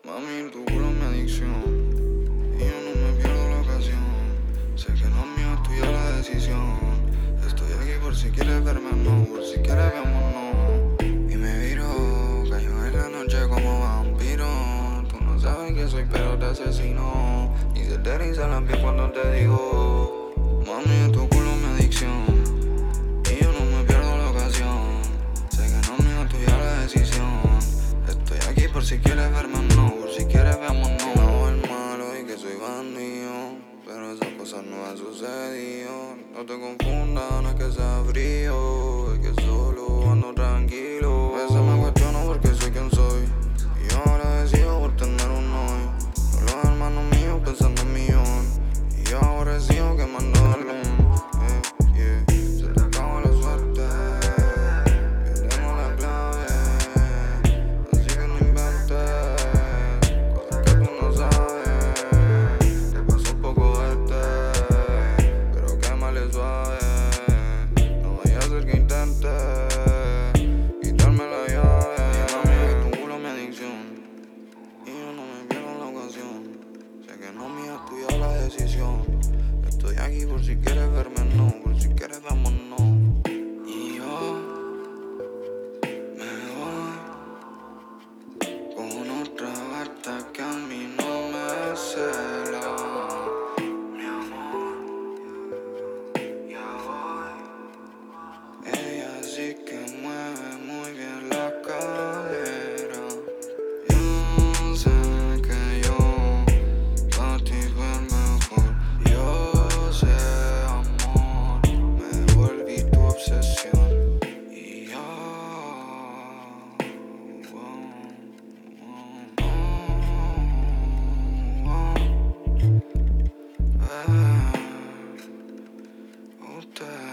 Mami, tu culo es mi adicción y yo no me pierdo la ocasión. Sé que no es mío, es tuya la decisión. Estoy aquí por si quieres verme o no, por si quieres vámonos. Y me viro, cayó en la noche como vampiro. Tú no sabes que soy pero te asesino. Y se te eriza la piel cuando te digo, mami, tu culo es mi adicción y yo no me pierdo la ocasión. Sé que no es mío, es tuya la decisión. Estoy aquí por si quieres verme o no, por si quieres vámonos. No hago el malo y que soy bandido, pero esas cosas no han sucedido. No te confundas, no es que sea frío, es que solo ando tranquilo. A veces me cuestiono porque soy quien soy y ahora decido por tener un hoy. Con los hermanos míos pensando en millón y yo aborrecido quemando el Se te acabó la suerte, yo tengo la clave, así que no inventes cosas que tú no sabes. Te paso un poco pero quémale suave. No vaya a ser que intentes quitarme la llave. Mami, que tu culo es mi adicción y yo no me pierdo en la ocasión. Sé que no es mía, es tuya la decisión. Estoy aquí por si quieres verme o no, por si quieres vámonos. Y yo me voy con otra gata que a mí no me cela. Mi amor, ya voy. Ella sí que mueve muy bien la cadera. Yo sé que yo pa' ti fue el mejor. Yo sé, amor, me volví tu obsesión. Y yo usted